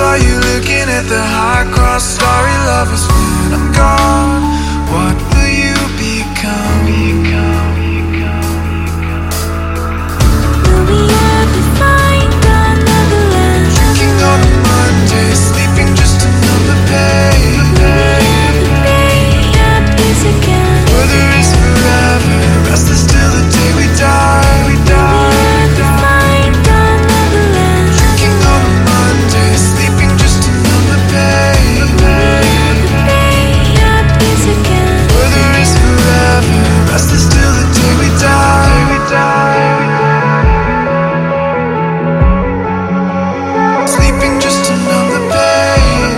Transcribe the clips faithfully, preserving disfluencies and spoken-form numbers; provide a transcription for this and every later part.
saw you looking at the high cross. Starry lovers, when I'm gone, what will you become? become, become, become. Will we ever find another land? Drinking on a Monday, sleeping just another page. Whether it's forever, restless till the day we die. We die, we die. Drinking on a Monday, sleeping just another page. Whether it's forever, restless till the day we die. We die. Sleeping just another page.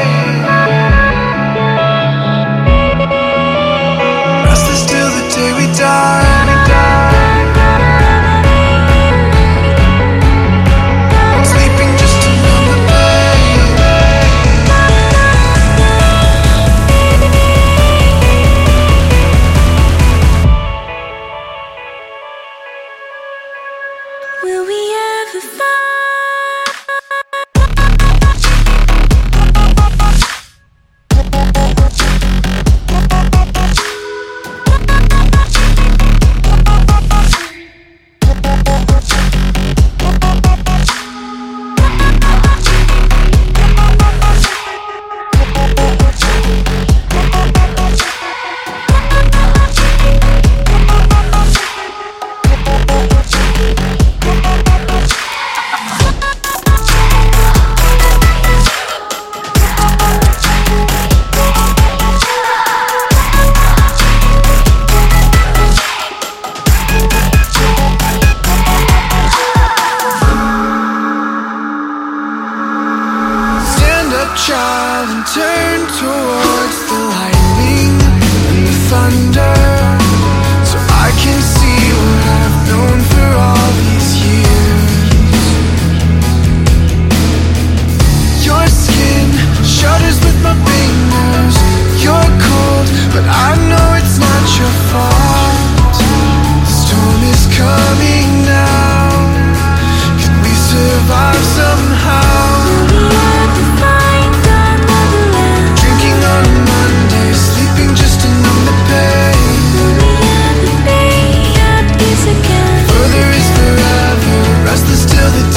Restless till the day we die. We die. Sleeping just another page. Will we ever find? Child, and turn towards the lightning and the thunder, so I can see what I've known for all these years. Your skin shudders with my fingers. You're cold, but I know it's not your fault. The storm is coming now. Can we survive somehow? Restless till the